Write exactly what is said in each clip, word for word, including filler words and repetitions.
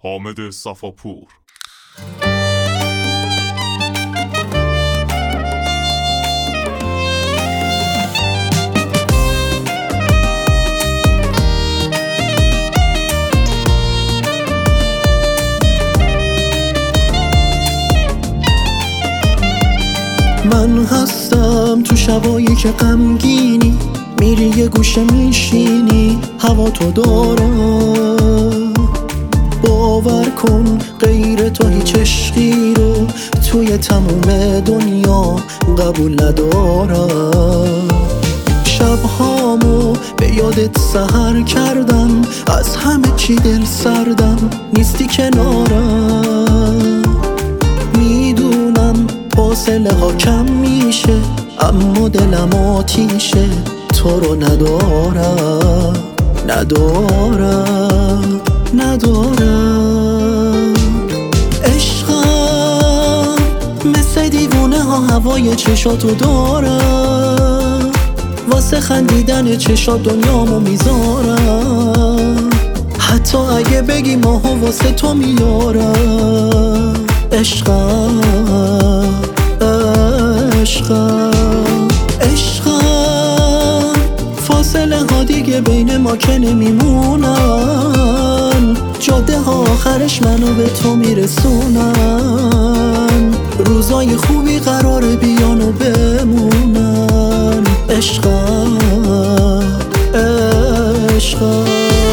حامد صفاپور. من هستم تو شبایی که غمگینی، میری یه گوشه میشینی، هوا تو دارم. باور کن غیر تو هیچ عشقی رو توی تموم دنیا قبول ندارم. شبهامو به یادت سحر کردم، از همه چی دل سردم، نیستی کنارم. میدونم فاصله ها کم میشه، اما دلم آتیشه، تو رو ندارم ندارم ندارم. عشقم مثل دیوونه ها هوای چشاتو دارم، واسه خندیدن چشات دنیامو میذارم. حتی اگه بگی ماها واسه تو میارم. عشقم عشقم عشقم فاصله ها دیگه بین ما که نمیمونن، جاده ها آخرش منو به تو میرسونن. روزای خوبی قراره بیان و بمونن. عشقم عشقم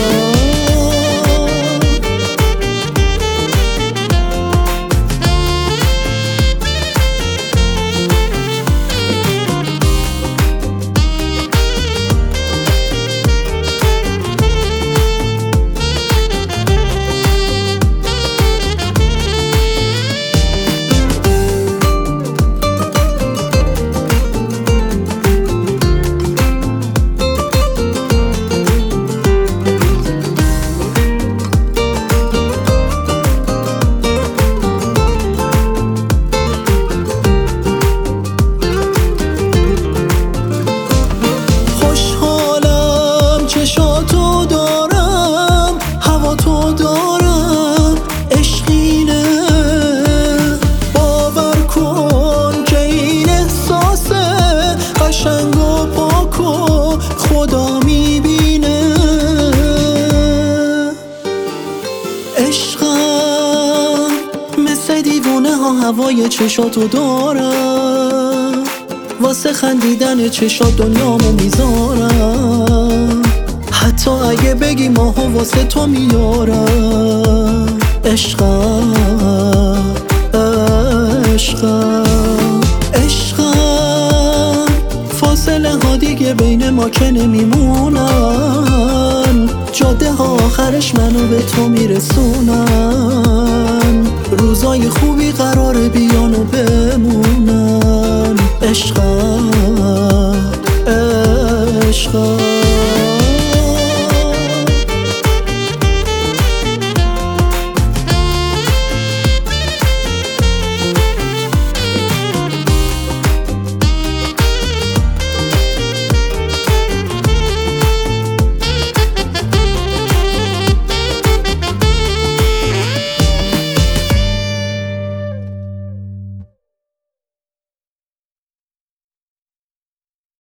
چشاتو دارم، هوا تو دارم، عشقینه. باور کن که این احساسه قشنگ و پاک و خدا میبینه. عشقم مثل دیوونه ها هوای چشاتو دارم، واسه خندیدن چشات دنیامو میذارم. حتی اگه بگی ماها واسه تو میارم. عشقم عشقم عشقم فاصله ها دیگه بین ما که نمیمونن، جاده ها آخرش منو به تو میرسونن. روزای خوبی قراره بیان و